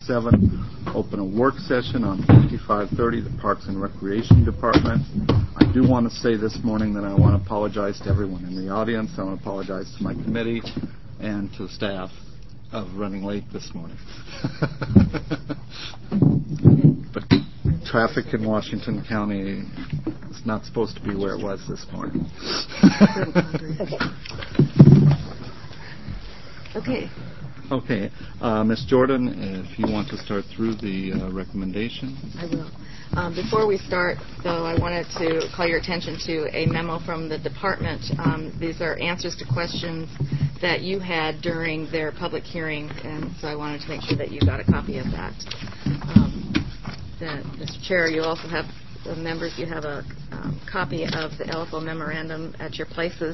7, open a work session on 5530, the Parks and Recreation Department. I do want to say this morning that I want to apologize to everyone in the audience. I want to apologize to my committee and to the staff of running late this morning. But traffic in Washington County is not supposed to be where it was this morning. Okay. Ms. Jordan, if you want to start through the recommendation. I will. Before we start, though, I wanted to call your attention to a memo from the department. These are answers to questions that you had during their public hearing, and so I wanted to make sure that you got a copy of that. Mr. Chair, you also have, members, you have a copy of the LFO memorandum at your places.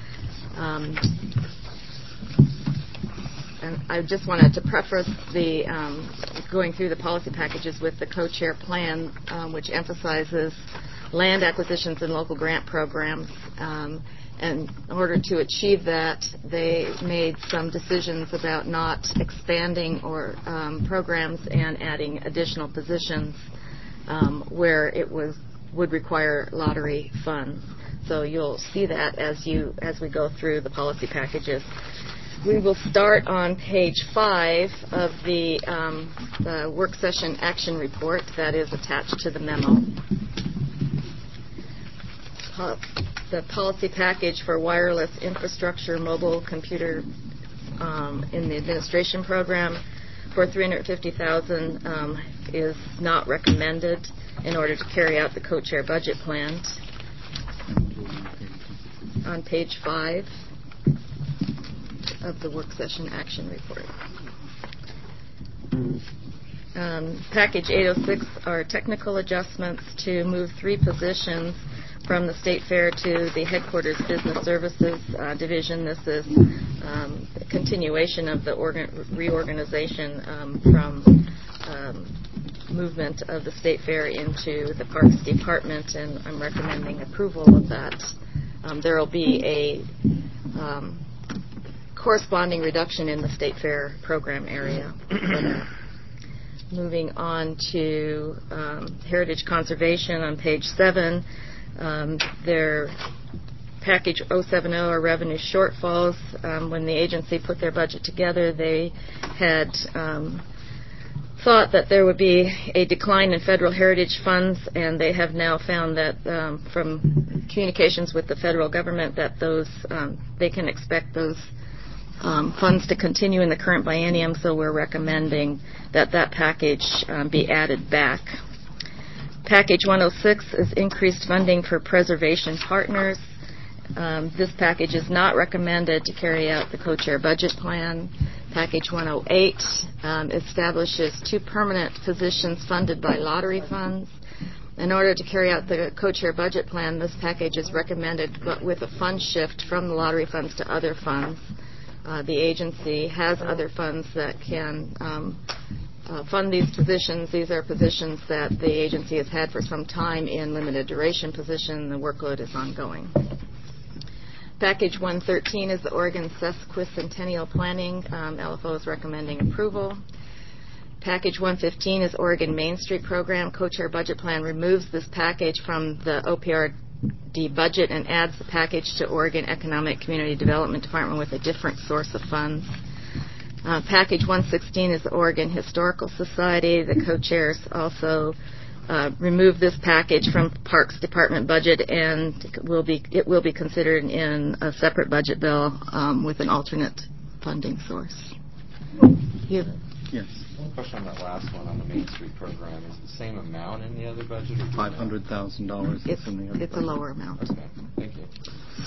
And I just wanted to preface the going through the policy packages with the co-chair plan, which emphasizes land acquisitions and local grant programs. And in order to achieve that, they made some decisions about not expanding or programs and adding additional positions where it would require lottery funds. So you'll see that as we go through the policy packages. We will start on page 5 of the work session action report that is attached to the memo. The policy package for wireless infrastructure mobile computer in the administration program for $350,000 is not recommended in order to carry out the co-chair budget plan. On page 5 of the work session action report. Package 806 are technical adjustments to move 3 positions from the State Fair to the headquarters business services division. This is a continuation of the reorganization from movement of the State Fair into the Parks Department, and I'm recommending approval of that. There will be a corresponding reduction in the State Fair program area. Moving on to Heritage Conservation on page 7, their package 070 are revenue shortfalls. When the agency put their budget together, they had thought that there would be a decline in federal heritage funds, and they have now found that from communications with the federal government that those they can expect those funds to continue in the current biennium, so we're recommending that package be added back. Package 106 is increased funding for preservation partners. This package is not recommended to carry out the co-chair budget plan. Package 108 establishes 2 permanent positions funded by lottery funds. In order to carry out the co-chair budget plan, this package is recommended, but with a fund shift from the lottery funds to other funds. The agency has other funds that can fund these positions. These are positions that the agency has had for some time in limited duration position. The workload is ongoing. Package 113 is the Oregon Sesquicentennial Planning. LFO is recommending approval. Package 115 is Oregon Main Street Program. Co-chair budget plan removes this package from the OPRD budget and adds the package to Oregon Economic Community Development Department with a different source of funds. Package 116 is the Oregon Historical Society. The co-chairs also remove this package from Parks Department budget, and it will be considered in a separate budget bill with an alternate funding source. Yes. One question on that last one on the Main Street program. Is the same amount in the other budget? Or $500,000 it's in the other It's budget. a lower amount. Okay, thank you.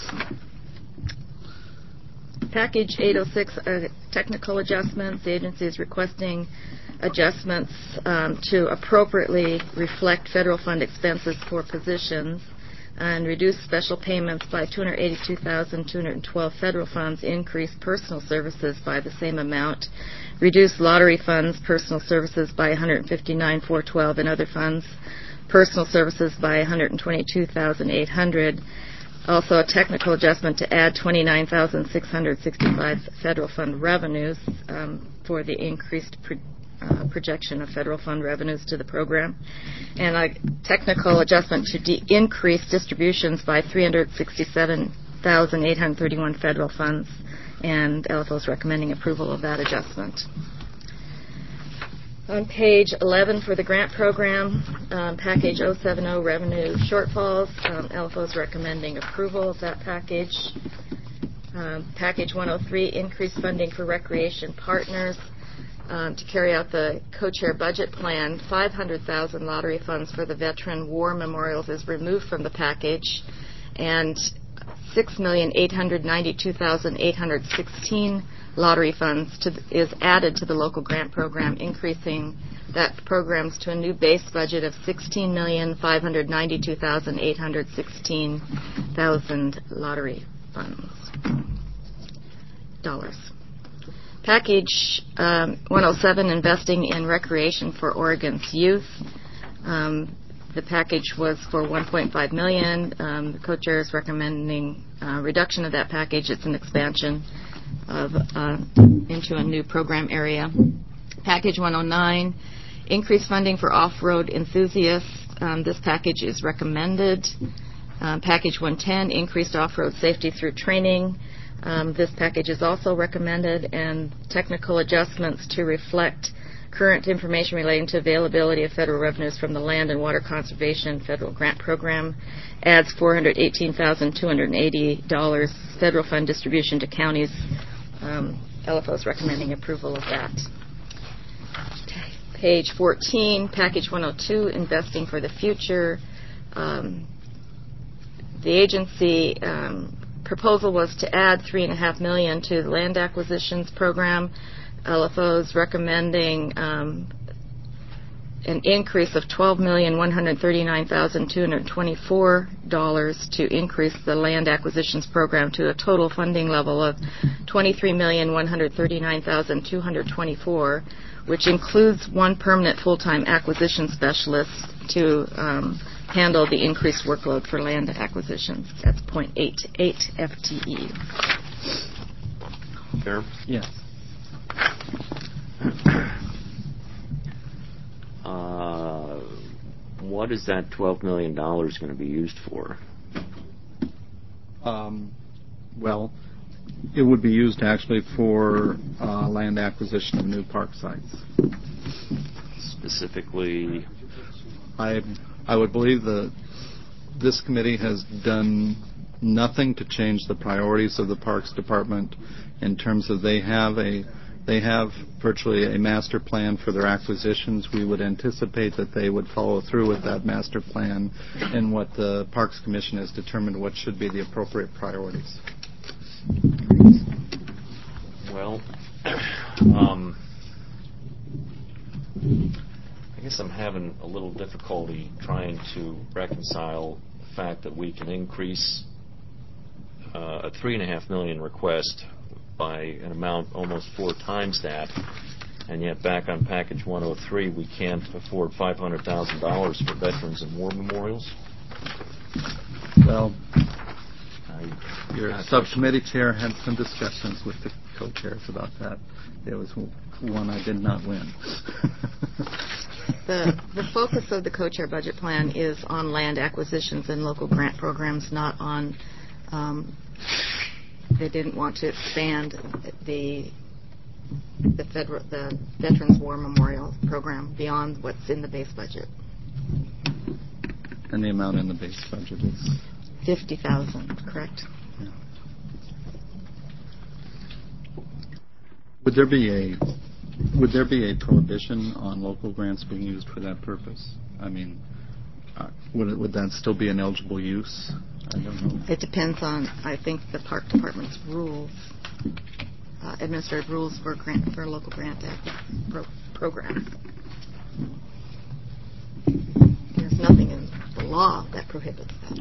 Package 806 are technical adjustments. The agency is requesting adjustments to appropriately reflect federal fund expenses for positions and reduce special payments by $282,212 federal funds, increase personal services by the same amount, reduce lottery funds, personal services by $159,412, and other funds, personal services by $122,800. Also, a technical adjustment to add $29,665 federal fund revenues for the increased projection of federal fund revenues to the program, and a technical adjustment to increase distributions by $367,831 federal funds, and LFO is recommending approval of that adjustment. On page 11 for the grant program, package 070 revenue shortfalls, LFO is recommending approval of that package. Package 103, increased funding for recreation partners. To carry out the co-chair budget plan, $500,000 lottery funds for the veteran war memorials is removed from the package, and $6,892,816 lottery funds is added to the local grant program, increasing that programs to a new base budget of $16,592,816 lottery funds. Package 107, investing in recreation for Oregon's youth. The package was for $1.5 million. The co-chair is recommending reduction of that package. It's an expansion into a new program area. Package 109, increased funding for off-road enthusiasts. This package is recommended. Package 110, increased off-road safety through training. This package is also recommended, and technical adjustments to reflect current information relating to availability of federal revenues from the Land and Water Conservation Federal Grant Program adds $418,280 federal fund distribution to counties. LFO is recommending approval of that. Page 14, package 102, investing for the future. The agency proposal was to add $3.5 million to the land acquisitions program. LFO is recommending an increase of $12,139,224 to increase the land acquisitions program to a total funding level of $23,139,224, which includes one permanent full-time acquisition specialist to handle the increased workload for land acquisitions. That's 0.88 FTE. Fair? Yes. What is that $12 million going to be used for? Well, it would be used actually for land acquisition of new park sites. Specifically? I would believe that this committee has done nothing to change the priorities of the Parks Department in terms of they have virtually a master plan for their acquisitions. We would anticipate that they would follow through with that master plan and what the Parks Commission has determined what should be the appropriate priorities. Well, I guess I'm having a little difficulty trying to reconcile the fact that we can increase a $3.5 million request by an amount almost 4 times that, and yet back on package 103 we can't afford $500,000 for veterans and war memorials. Well, your subcommittee chair had some discussions with the co-chairs about that. It was one I did not win. The focus of the co-chair budget plan is on land acquisitions and local grant programs, not on they didn't want to expand the Veterans War Memorial Program beyond what's in the base budget. And the amount in the base budget is $50,000, correct? Yeah. Would there be a prohibition on local grants being used for that purpose? I mean, would that still be an eligible use? I don't know. It depends on, I think, the Park Department's rules, administrative rules for local grant programs. There's nothing in the law that prohibits that.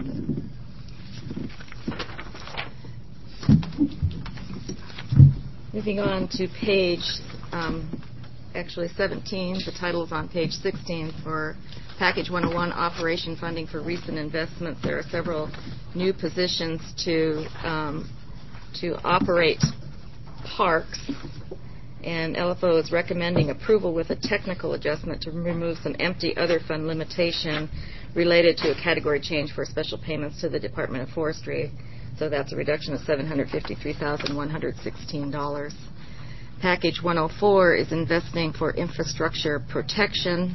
Moving on to page, actually 17, the title is on page 16 for Package 101, Operation Funding for Recent Investments. There are several new positions to operate parks, And LFO is recommending approval with a technical adjustment to remove some empty other fund limitation related to a category change for special payments to the Department of Forestry. So that's a reduction of $753,116. Package 104 is investing for infrastructure protection.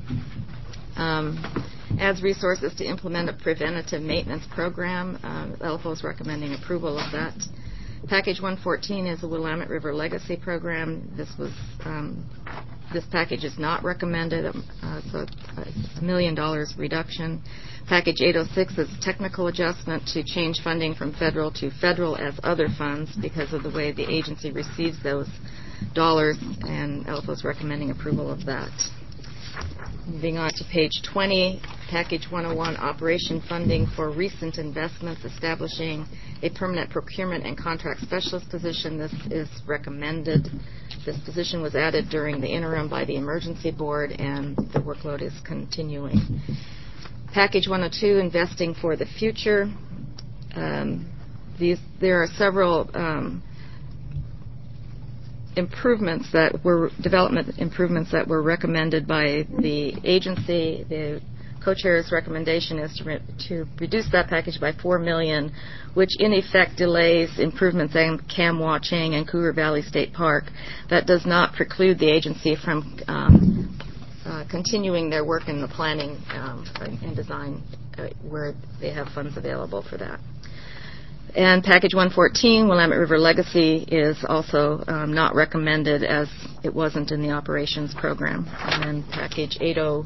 Adds resources to implement a preventative maintenance program. LFO is recommending approval of that. Package 114 is the Willamette River Legacy Program. This package is not recommended, so it's $1 million reduction. Package 806 is technical adjustment to change funding from federal to federal as other funds because of the way the agency receives those dollars, and LFO is recommending approval of that. Moving on to page 20, Package 101, Operation Funding for Recent Investments, establishing a permanent procurement and contract specialist position. This is recommended. This position was added during the interim by the Emergency Board, and the workload is continuing. Package 102, Investing for the Future. There are several development improvements that were recommended by the agency. The co-chair's recommendation is to reduce that package by $4 million, which in effect delays improvements in Kamwa, Chang, and Cougar Valley State Park. That does not preclude the agency from continuing their work in the planning and design where they have funds available for that. And Package 114, Willamette River Legacy, is also not recommended as it wasn't in the operations program. And Package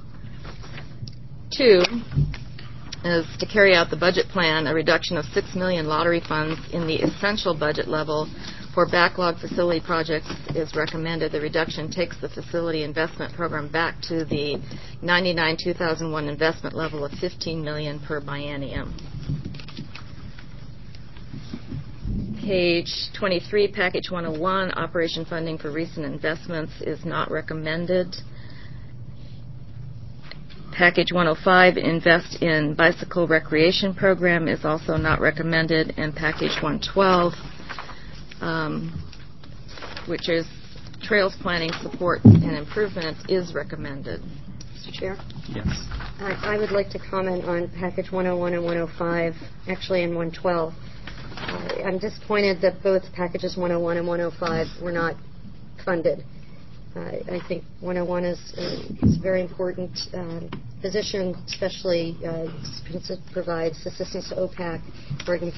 802 is to carry out the budget plan, a reduction of $6 million lottery funds in the essential budget level for backlog facility projects is recommended. The reduction takes the facility investment program back to the 99-2001 investment level of $15 million per biennium. Page 23, Package 101, Operation Funding for Recent Investments, is not recommended. Package 105, Invest in Bicycle Recreation Program, is also not recommended. And Package 112, which is Trails Planning Support and Improvement, is recommended. Mr. Chair? Yes. I would like to comment on Package 101 and 105, actually in 112. I'm disappointed that both Packages 101 and 105 were not funded. I think 101 is a very important position, especially since it provides assistance to OPAC, Oregon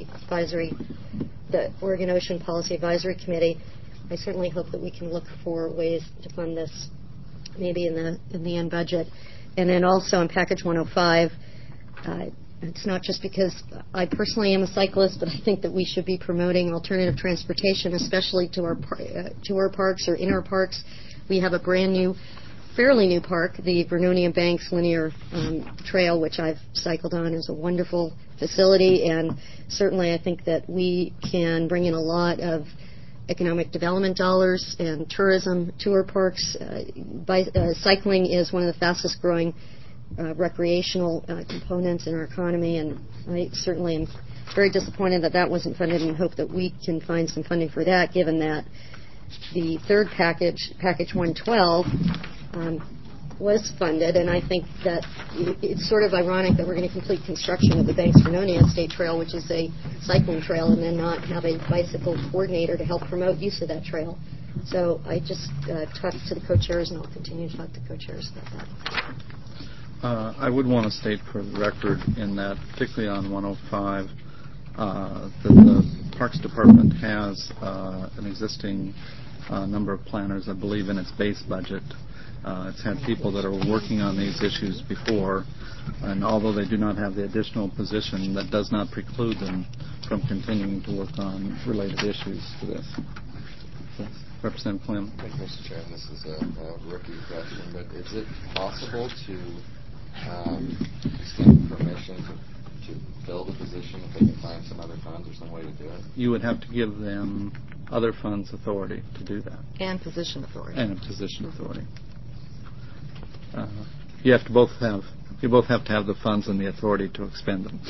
Ocean Policy Advisory Committee. I certainly hope that we can look for ways to fund this, maybe in the end budget. And then also in Package 105. It's not just because I personally am a cyclist, but I think that we should be promoting alternative transportation, especially to our parks or in our parks. We have a brand new, fairly new park, the Vernonia Banks Linear Trail, which I've cycled on. Is a wonderful facility, and certainly I think that we can bring in a lot of economic development dollars and tourism to our parks. Cycling is one of the fastest growing recreational components in our economy, and I certainly am very disappointed that that wasn't funded, and hope that we can find some funding for that, given that the third package, Package 112, was funded. And I think that it's sort of ironic that we're going to complete construction of the Banks Vernonia State Trail, which is a cycling trail, and then not have a bicycle coordinator to help promote use of that trail. So I just talked to the co-chairs, and I'll continue to talk to co-chairs about that. I would want to state for the record in that, particularly on 105, that the Parks Department has an existing number of planners, I believe, in its base budget. It's had people that are working on these issues before, and although they do not have the additional position, that does not preclude them from continuing to work on related issues to this. Yes. Representative Clem. Thank you, Mr. Chairman. This is a rookie question, but is it possible to extend permission to fill the position if they can find some other funds or some way to do it? You would have to give them other funds authority to do that. And position authority. And position authority. You both have to have the funds and the authority to expend them.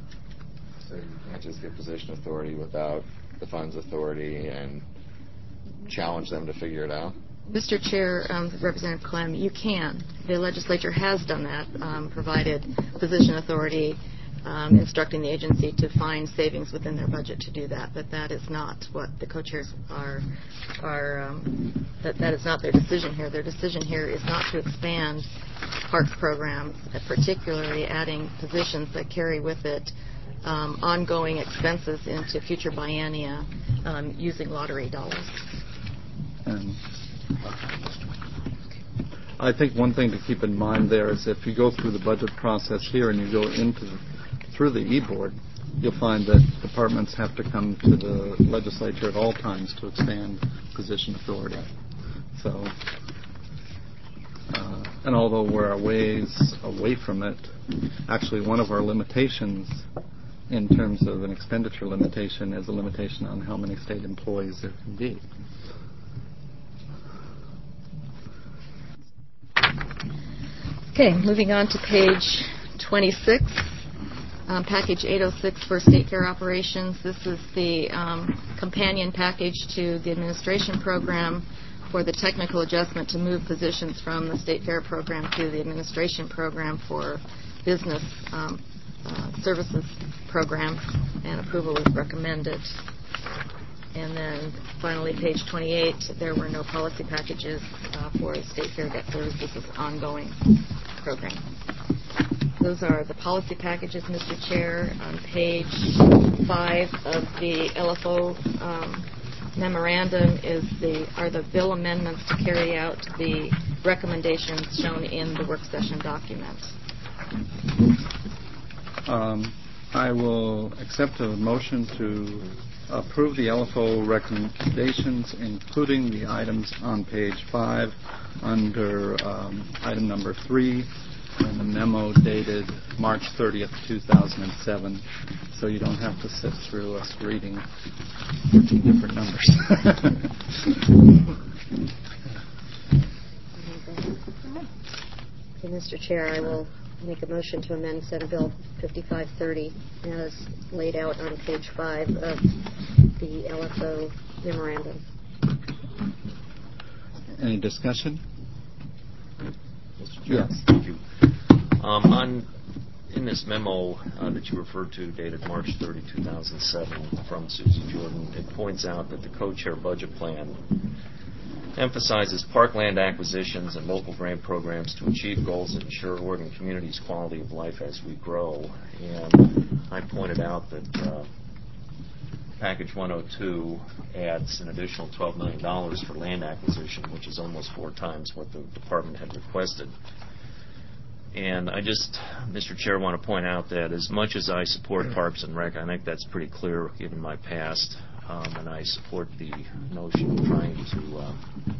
So you can't just get position authority without the funds authority and challenge them to figure it out? Mr. Chair, Representative Clem, you can. The legislature has done that, provided position authority, instructing the agency to find savings within their budget to do that. But that is not what the co-chairs are that is not their decision here. Their decision here is not to expand parks programs, particularly adding positions that carry with it ongoing expenses into future biennia using lottery dollars. I think one thing to keep in mind there is if you go through the budget process here and you go through the e-board, you'll find that departments have to come to the legislature at all times to expand position authority. So, and although we're a ways away from it, actually one of our limitations in terms of an expenditure limitation is a limitation on how many state employees there can be. Okay, moving on to page 26, package 806 for state fair operations. This is the companion package to the administration program for the technical adjustment to move positions from the state fair program to the administration program for business services program, and approval is recommended. And then finally, page 28, there were no policy packages for state fair debt service. This is an ongoing program. Those are the policy packages, Mr. Chair. On page 5 of the LFO memorandum are the bill amendments to carry out the recommendations shown in the work session document. I will accept a motion to approve the LFO recommendations, including the items on page 5 under item number 3 and the memo dated March 30th, 2007, so you don't have to sit through us reading 14 different numbers. Okay, Mr. Chair, I will make a motion to amend Senate Bill 5530 as laid out on page 5 of the LFO memorandum. Any discussion? Mr. Chair. Yes. Thank you. In this memo that you referred to, dated March 30, 2007, from Susie Jordan, it points out that the co-chair budget plan emphasizes parkland acquisitions and local grant programs to achieve goals that ensure Oregon communities' quality of life as we grow. And I pointed out that Package 102 adds an additional $12 million for land acquisition, which is almost 4 times what the department had requested. And I just, Mr. Chair, want to point out that as much as I support Parks and Rec, I think that's pretty clear given my past, and I support the notion of trying to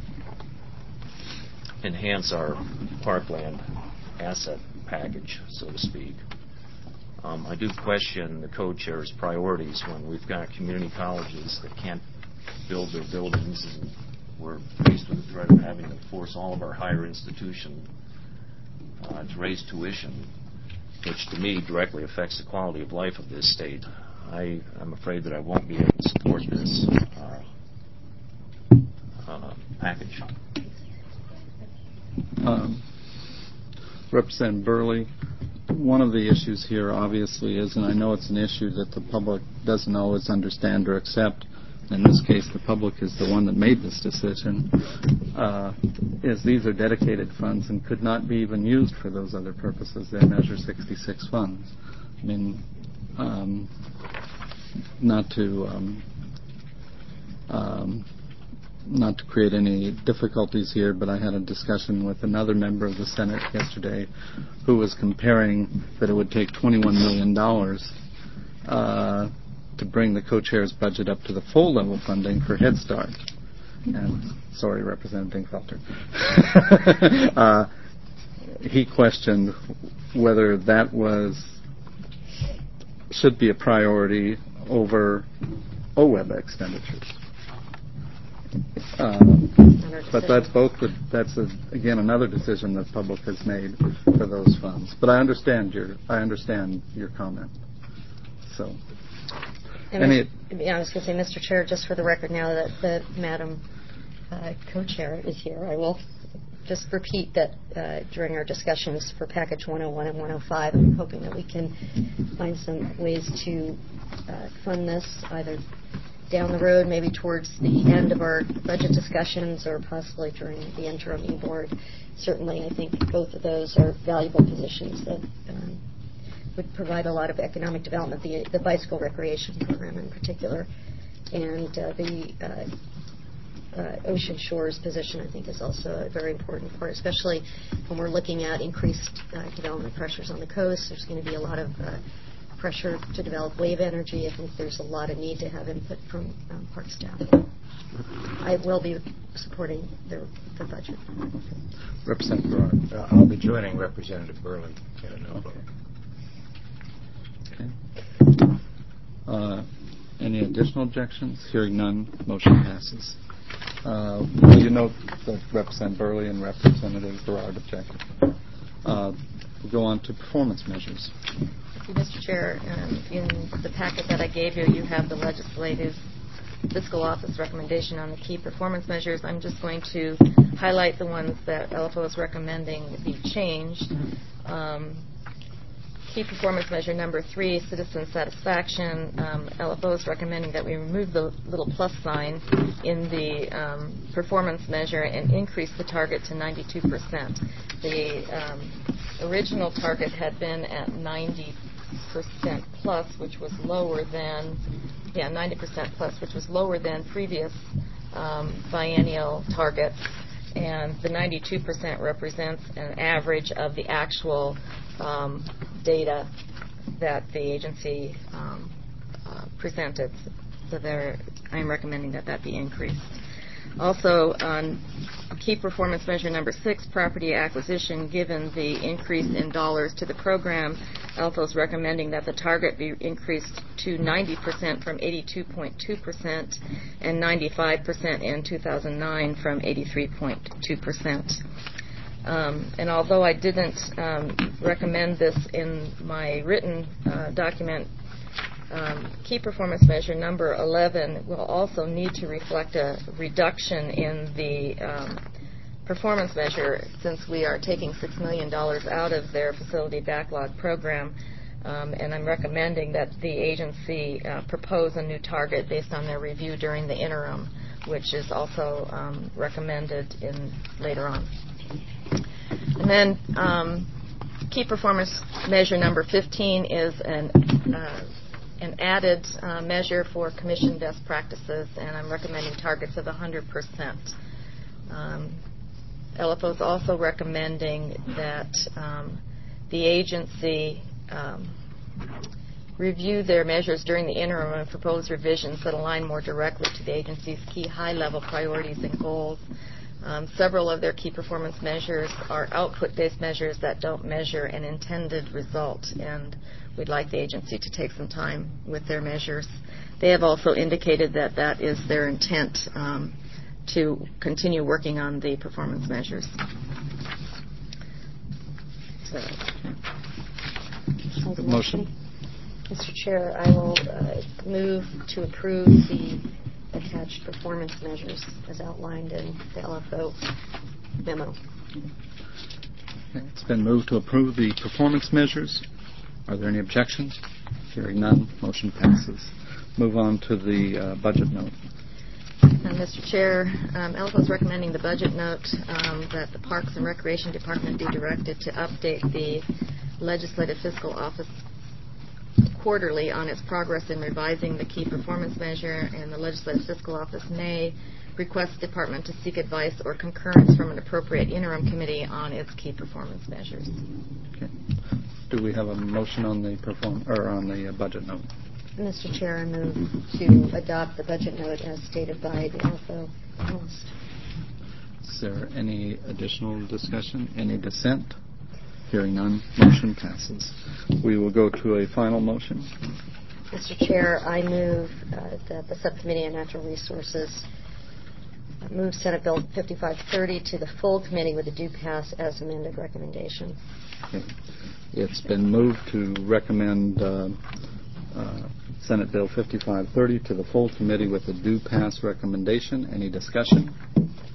enhance our parkland asset package, so to speak. I do question the co-chair's priorities when we've got community colleges that can't build their buildings, and we're faced with the threat of having to force all of our higher institutions to raise tuition, which to me directly affects the quality of life of this state. I'm afraid that I won't be able to support this package. Representative Burley, one of the issues here obviously is, and I know it's an issue that the public doesn't always understand or accept, in this case the public is the one that made this decision, is these are dedicated funds and could not be even used for those other purposes. They're Measure 66 funds. I mean, not to create any difficulties here, but I had a discussion with another member of the Senate yesterday who was comparing that it would take $21 million to bring the co-chair's budget up to the full level funding for Head Start. And sorry, Representative Dingfelter. He questioned whether that should be a priority over OWEB expenditures. But that's again another decision that public has made for those funds. But I understand your comment. So. I was going to say, Mr. Chair, just for the record now that Madam co-chair is here, I will just repeat that during our discussions for Package 101 and 105, I'm hoping that we can find some ways to fund this either down the road, maybe towards the end of our budget discussions, or possibly during the interim e-board. Certainly, I think both of those are valuable positions that would provide a lot of economic development, the bicycle recreation program in particular, and the Ocean Shores position, I think, is also a very important part, especially when we're looking at increased development pressures on the coast. There's going to be a lot of pressure to develop wave energy. I think there's a lot of need to have input from park staff. I will be supporting the budget. Representative Gerard. I'll be joining Representative Burley in a no vote. Okay. Any additional objections? Hearing none, motion passes. Will you note that Representative Burley and Representative Gerard objected? We'll go on to performance measures. Mr. Chair, in the packet that I gave you, you have the legislative fiscal office recommendation on the key performance measures. I'm just going to highlight the ones that LFO is recommending be changed. Key performance measure number 3, citizen satisfaction. LFO is recommending that we remove the little plus sign in the performance measure and increase the target to 92%. The original target had been at 90% plus, which was lower than 90% plus, which was lower than previous biennial targets, and the 92% represents an average of the actual data that the agency presented. So I'm recommending that be increased. Also, on key performance measure number 6, property acquisition, given the increase in dollars to the program, ALFO is recommending that the target be increased to 90% from 82.2% and 95% in 2009 from 83.2%. And although I didn't recommend this in my written document, key performance measure number 11 will also need to reflect a reduction in the performance measure, since we are taking $6 million out of their facility backlog program. And I'm recommending that the agency propose a new target based on their review during the interim, which is also recommended later on. And then key performance measure number 15 is an added measure for commission best practices, and I'm recommending targets of 100%. LFO is also recommending that the agency review their measures during the interim and propose revisions that align more directly to the agency's key high-level priorities and goals. Several of their key performance measures are output-based measures that don't measure an intended result, and we'd like the agency to take some time with their measures. They have also indicated that that is their intent to continue working on the performance measures. So, motion. Mr. Chair, I will move to approve the attached performance measures as outlined in the LFO memo. It's been moved to approve the performance measures. Are there any objections? Hearing none, motion passes. Move on to the budget note. Mr. Chair, LFO is recommending the budget note that the Parks and Recreation Department be directed to update the Legislative Fiscal Office quarterly on its progress in revising the key performance measure, and the Legislative Fiscal Office may request the Department to seek advice or concurrence from an appropriate interim committee on its key performance measures. Okay. Do we have a motion on the budget note? Mr. Chair, I move to adopt the budget note as stated by the LFO analyst. Is there any additional discussion? Any dissent? Hearing none, motion passes. We will go to a final motion. Mr. Chair, I move that the Subcommittee on Natural Resources move Senate Bill 5530 to the full committee with a due pass as amended recommendation. Okay. It's been moved to recommend Senate Bill 5530 to the full committee with a due pass recommendation. Any discussion?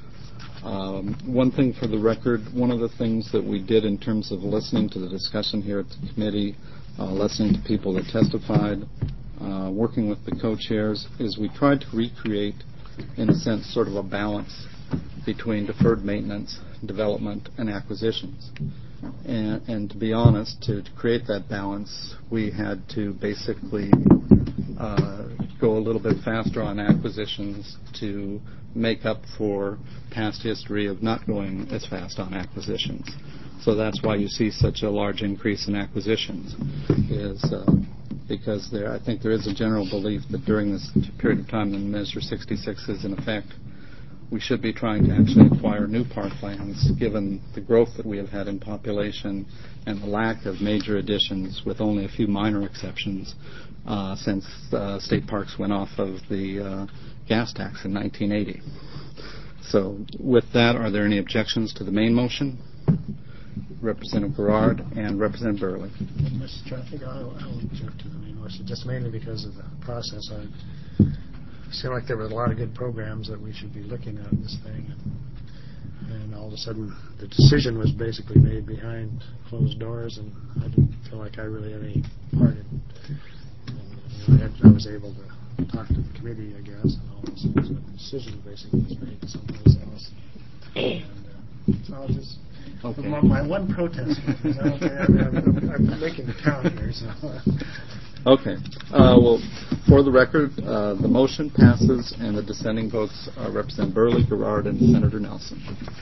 One thing for the record, one of the things that we did in terms of listening to the discussion here at the committee, listening to people that testified, working with the co-chairs, is we tried to recreate, in a sense, sort of a balance between deferred maintenance, development, and acquisitions. And to be honest, to create that balance, we had to basically go a little bit faster on acquisitions to make up for past history of not going as fast on acquisitions. So that's why you see such a large increase in acquisitions, is because I think there is a general belief that during this period of time when Measure 66 is in effect, we should be trying to actually acquire new parklands, given the growth that we have had in population and the lack of major additions, with only a few minor exceptions, since state parks went off of the gas tax in 1980. So with that, are there any objections to the main motion? Representative Garrard and Representative Burley. Mr. Chair, I think I'll object to the main motion, just mainly because of the process. It seemed like there were a lot of good programs that we should be looking at in this thing, and all of a sudden the decision was basically made behind closed doors, and I didn't feel like I really had any part in it. I was able to talk to the committee, I guess, and all those things, but the decision basically was made someplace else. And so I'll just... Okay. My one protest is I'm making the count here. So. Okay. Well, for the record, the motion passes, and the dissenting votes represent Burley, Garrard, and Senator Nelson.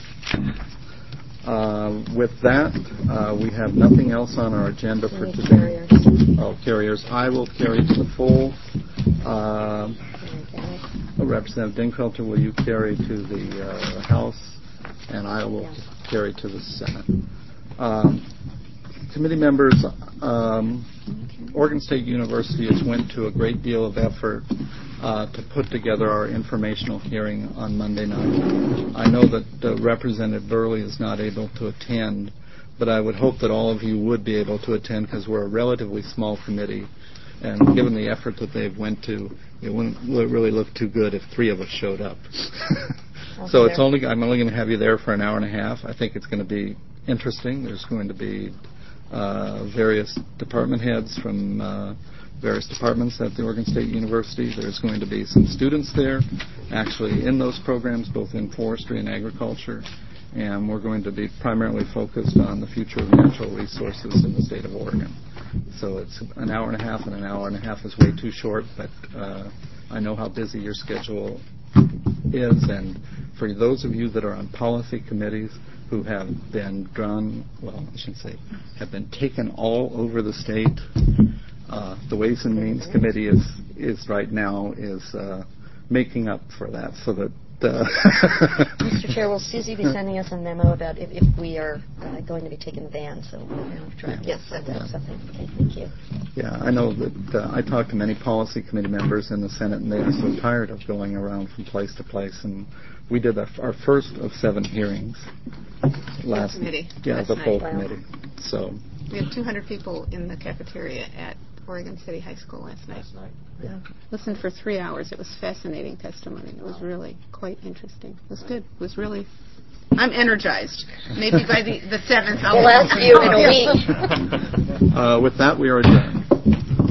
With that, we have nothing else on our agenda for today. Carriers. I will carry to the full. Representative Dingfelter, will you carry to the House? And I will carry to the Senate. Committee members, Oregon State University has went to a great deal of effort to put together our informational hearing on Monday night. I know that Representative Burley is not able to attend, but I would hope that all of you would be able to attend, because we're a relatively small committee, and given the effort that they've went to, it wouldn't really look too good if 3 of us showed up. So I'm only going to have you there for an hour and a half. I think it's going to be interesting. There's going to be various department heads from various departments at the Oregon State University. There's going to be some students there, actually in those programs, both in forestry and agriculture. And we're going to be primarily focused on the future of natural resources in the state of Oregon. So it's an hour and a half, and an hour and a half is way too short, but I know how busy your schedule is, and for those of you that are on policy committees who have been have been taken all over the state, the Ways and Means Committee is right now making up for that, so that Mr. Chair, will Susie be sending us a memo about if we are going to be taking the van? So we'll try to set that something. Okay, thank you. Yeah, I know that I talked to many policy committee members in the Senate, and they are so tired of going around from place to place. And we did our first of 7 hearings last committee. Yeah, last the full night. committee. So we had 200 people in the cafeteria at Oregon City High School last night. Yeah. Listened for 3 hours. It was fascinating testimony. It was really quite interesting. It was good. It was really... I'm energized. Maybe by the 7th I'll... We'll ask you in a week. With that, we are adjourned.